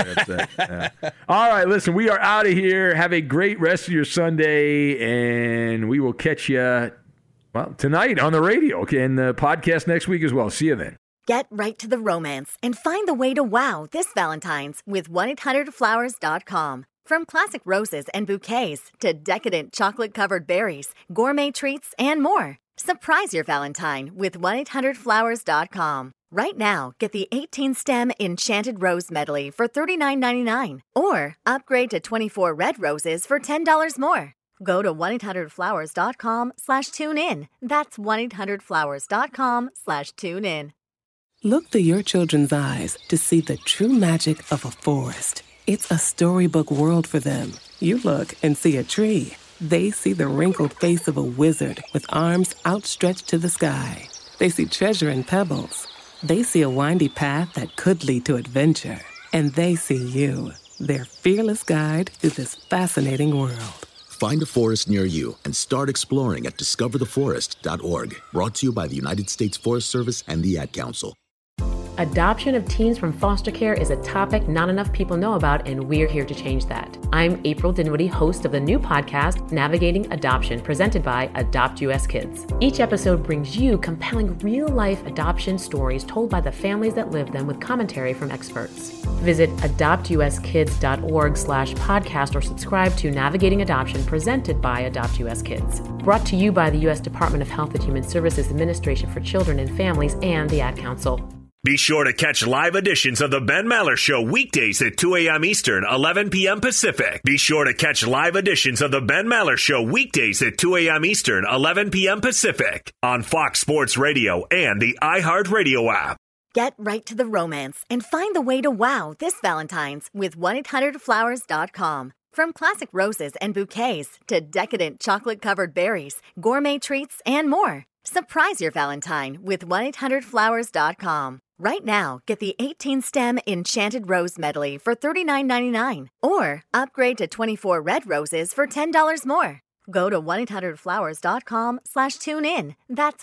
Yeah. All right, listen, we are out of here. Have a great rest of your Sunday, and we will catch you tonight on the radio, okay, and the podcast next week as well. See you then. Get right to the romance and find the way to wow this Valentine's with 1-800-Flowers.com. From classic roses and bouquets to decadent chocolate-covered berries, gourmet treats, and more. Surprise your Valentine with 1-800-Flowers.com. Right now, get the 18-stem Enchanted Rose Medley for $39.99. Or upgrade to 24 red roses for $10 more. Go to 1-800-Flowers.com/tune-in. That's 1-800-Flowers.com/tune-in. Look through your children's eyes to see the true magic of a forest. It's a storybook world for them. You look and see a tree. They see the wrinkled face of a wizard with arms outstretched to the sky. They see treasure in pebbles. They see a windy path that could lead to adventure. And they see you, their fearless guide through this fascinating world. Find a forest near you and start exploring at discovertheforest.org. Brought to you by the United States Forest Service and the Ad Council. Adoption of teens from foster care is a topic not enough people know about, and we're here to change that. I'm April Dinwiddie, host of the new podcast, Navigating Adoption, presented by Adopt US Kids. Each episode brings you compelling real-life adoption stories told by the families that live them with commentary from experts. Visit adoptuskids.org/podcast or subscribe to Navigating Adoption, presented by Adopt US Kids. Brought to you by the U.S. Department of Health and Human Services Administration for Children and Families and the Ad Council. Be sure to catch live editions of The Ben Maller Show weekdays at 2 a.m. Eastern, 11 p.m. Pacific. Be sure to catch live editions of The Ben Maller Show weekdays at 2 a.m. Eastern, 11 p.m. Pacific on Fox Sports Radio and the iHeartRadio app. Get right to the romance and find the way to wow this Valentine's with 1-800-Flowers.com. From classic roses and bouquets to decadent chocolate-covered berries, gourmet treats, and more. Surprise your Valentine with 1-800-Flowers.com. Right now, get the 18-stem Enchanted Rose Medley for $39.99 or upgrade to 24 red roses for $10 more. Go to 1-800-Flowers.com/tune-in. That's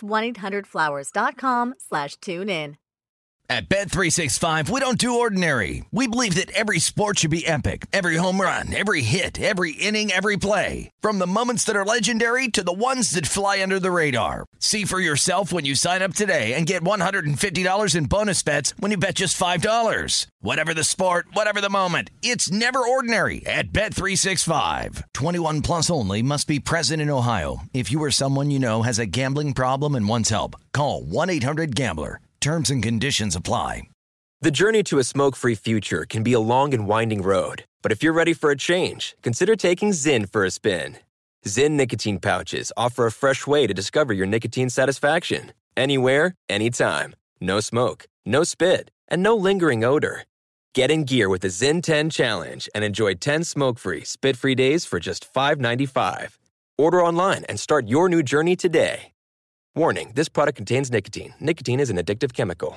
1-800-Flowers.com/tune-in. At Bet365, we don't do ordinary. We believe that every sport should be epic. Every home run, every hit, every inning, every play. From the moments that are legendary to the ones that fly under the radar. See for yourself when you sign up today and get $150 in bonus bets when you bet just $5. Whatever the sport, whatever the moment, it's never ordinary at Bet365. 21 plus only. Must be present in Ohio. If you or someone you know has a gambling problem and wants help, call 1-800-GAMBLER. Terms and conditions apply. The journey to a smoke-free future can be a long and winding road. But if you're ready for a change, consider taking Zyn for a spin. Zyn nicotine pouches offer a fresh way to discover your nicotine satisfaction. Anywhere, anytime. No smoke, no spit, and no lingering odor. Get in gear with the Zyn 10 Challenge and enjoy 10 smoke-free, spit-free days for just $5.95. Order online and start your new journey today. Warning, this product contains nicotine. Nicotine is an addictive chemical.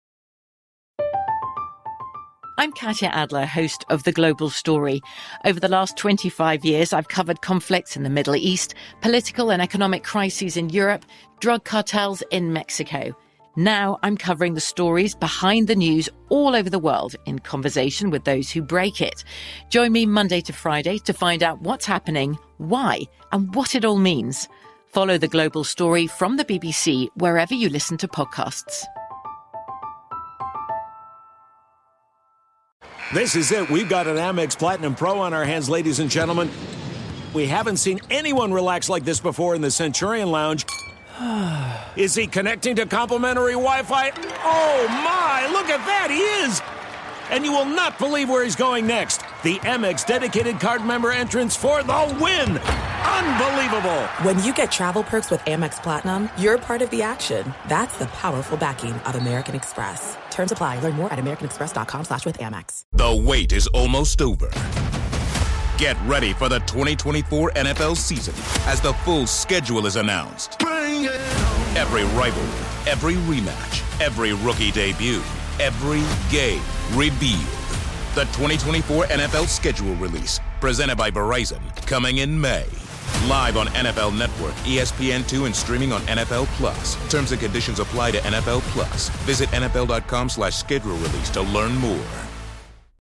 I'm Katya Adler, host of The Global Story. Over the last 25 years, I've covered conflicts in the Middle East, political and economic crises in Europe, drug cartels in Mexico. Now I'm covering the stories behind the news all over the world in conversation with those who break it. Join me Monday to Friday to find out what's happening, why, and what it all means. Follow The Global Story from the BBC wherever you listen to podcasts. This is it. We've got an Amex Platinum Pro on our hands, ladies and gentlemen. We haven't seen anyone relax like this before in the Centurion Lounge. Is he connecting to complimentary Wi-Fi? Oh, my! Look at that! He is! And you will not believe where he's going next. The Amex dedicated card member entrance for the win! Unbelievable! When you get travel perks with Amex Platinum, you're part of the action. That's the powerful backing of American Express. Terms apply. Learn more at americanexpress.com/withAmex. The wait is almost over. Get ready for the 2024 NFL season as the full schedule is announced. Bring it on. Every rivalry, every rematch, every rookie debut, every game revealed. The 2024 NFL schedule release, presented by Verizon, coming in May. Live on NFL Network, ESPN2, and streaming on NFL Plus. Terms and conditions apply to NFL Plus. Visit NFL.com/schedule release to learn more.